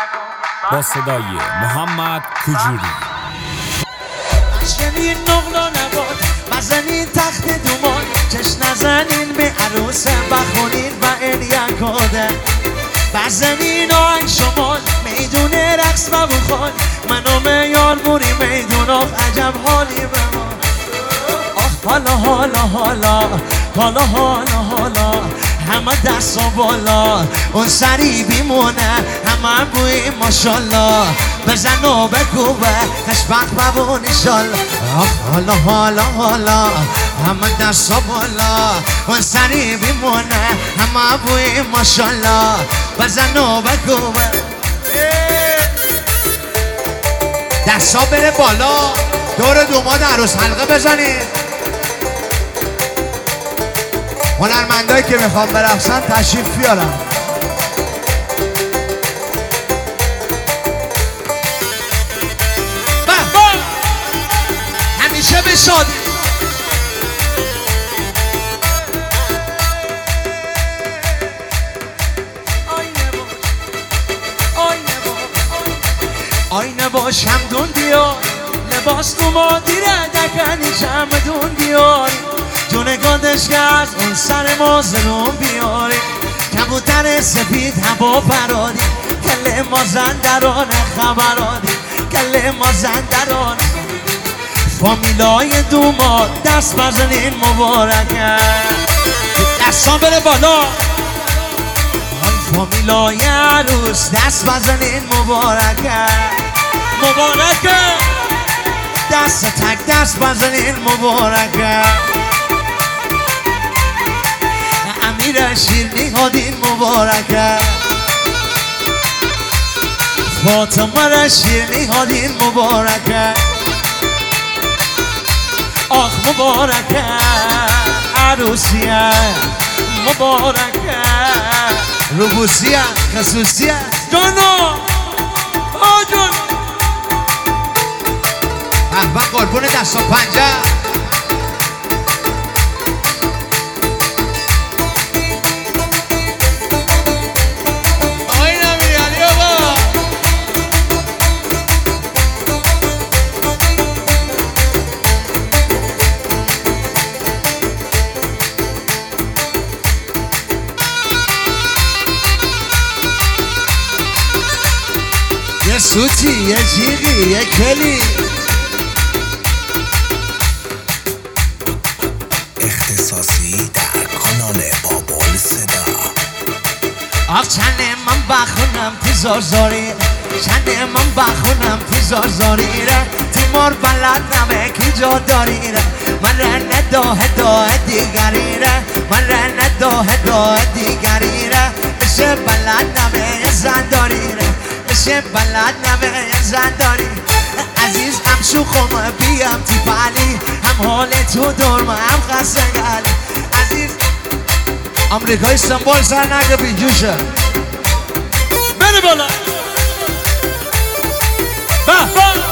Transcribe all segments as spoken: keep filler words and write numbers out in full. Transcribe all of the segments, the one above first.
با صدای محمد کجوری. مشکنین نقلا نباد بزنین تخت دومان، چشم نزنین به عروس بخونین و این یکاده، بزنین آهنگ شمال میدون رقص و بخوان، منو میار بوری میدون آخ عجب حالی به ما. آخ حالا حالا حالا حالا حالا حالا همه دستا بالا، اون سری بیمونه همه بوی ماشالله، بزن و بگو به خوشبخت ببون ایشالله. آخ حالا حالا حالا همه دستا بالا، اون سری بیمونه همه بوی ماشالله، بزن و بگو به دستا بره بالا، دور دوماد عروس حلقه بزنید. هنرمندایی که میخوام برقصن تشریف بیارم. به به همیشه به شادی. آینه باش همدون بیار، لباس تو مادیره دکنی چمدون بیار، جون گادش که از اون سر مازنون بیاری، کبوتر سپید هوا پرادی، کل مازندرانه خبرادی، کل مازندرانه. فامیلای دوماد دست بزنین مبارکه، دستان بره بالا. فامیلای عروس دست بزنین مبارکه مبارکه، دست تک دست بزنین مبارکه. امیر شیرنی هادین مبارکه، فاطمه را شیرنی هادین مبارکه. آخ مبارکه عروسیه مبارکه، روبوسیه خصوصیه جانو آجون. احبه قربون دست و پنجه. یه سوتی، یه جیغی، یه کلی. اختصاصی در کانال بابل صدا. آخ چنه من بخونم تیزار زاری، چنه من بخونم تیزار زاری ره، تیمار بلد نمه کی جا داری ره، من رنه داه داه دیگری ره، من رنه داه داه دیگری ره، بشه بلد نمه یه زن داری ره، بشه بلد نمه یه زن داری. عزیز هم شوخم بیم تی پلی، هم حال تو درم هم خستگلی. عزیز امریکای استانبول سر نگه بینجوشه بره بالا. به به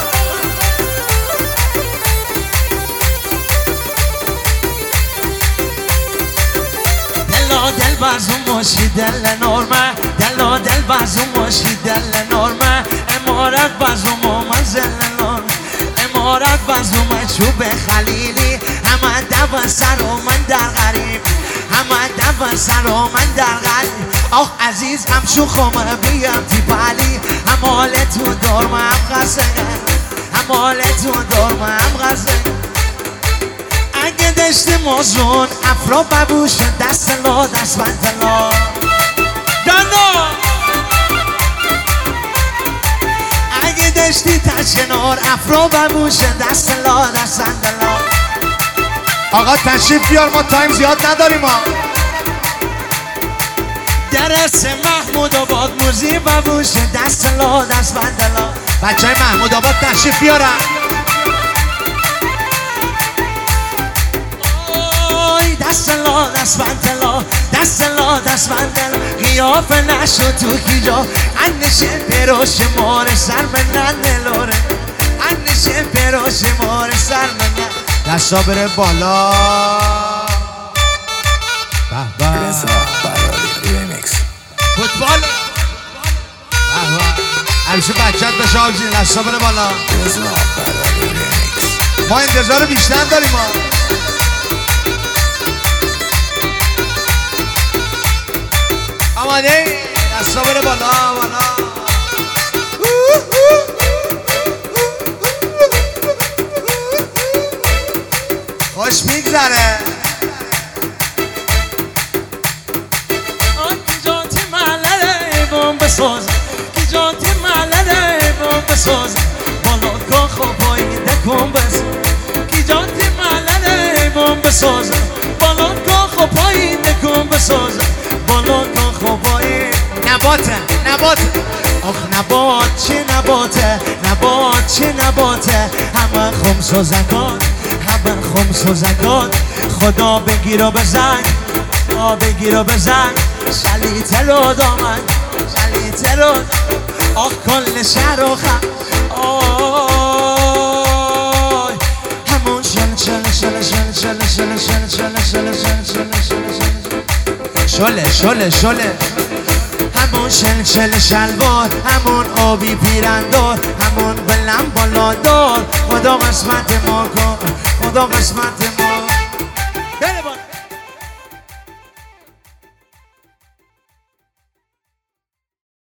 دلا دل بازم ماشی دل نرمه، دلا دل بازم ماشی دل نرمه، امارت بازم منزل نرمه، امارت بازم چوب خلیلی، همه دو سر و من در غریب، همه دو سر و من در غریب. آخ عزیز هم شوخم بیم تی پلی، هم حال تو درم هم قصه، هم حال تو درم هم قصه. اگه دشت موزون افرا ببوش دست لا دست بندلا دانا، اگه دشتی تشکنار افرا ببوش دست لا دست بندلا. آقا تشریف بیار ما تایم زیاد نداریم ما. درس محمود آباد موزی ببوش دست لا دست بندلا. بچه های محمود آباد تشریف بیارن. دست لا دست بندلا، دست لا دست بندلا، قیافه نشو تو کی جا، انشه پروش مار سر من نلوره، انشه پروش مار سر من. دستا بره بالا. به به رضا براری ریمیکس فوتبال. به به همیشه بچت بشه آب جین دستا بره بالا. ما انتظار بیشتر داریم ما. آماده دستا بره بالا بالا. خوش میگذره. Giganti malere bombe soz, giganti malere bombe soz, bolo kocho boy de kombes. Giganti malere bombe soz, bolo kocho boy de kombes soz, bolo kocho boy. نباته نباته آخ نبات چه نباته نبات چه نباته همه خمس و زکات همه خمس و زکات خدا بگیر و بزن خدا بگیر و بزن شلیته رو دامن شلیته رو آخ کل شهر و خم آی همون شل شل شل شل شل شل شل شل شل شل شل شله شله شله همون شل شل شلوار همون آبی پیرندار همون بلند بالادار خدا قسمت ما کن خدا قسمت ما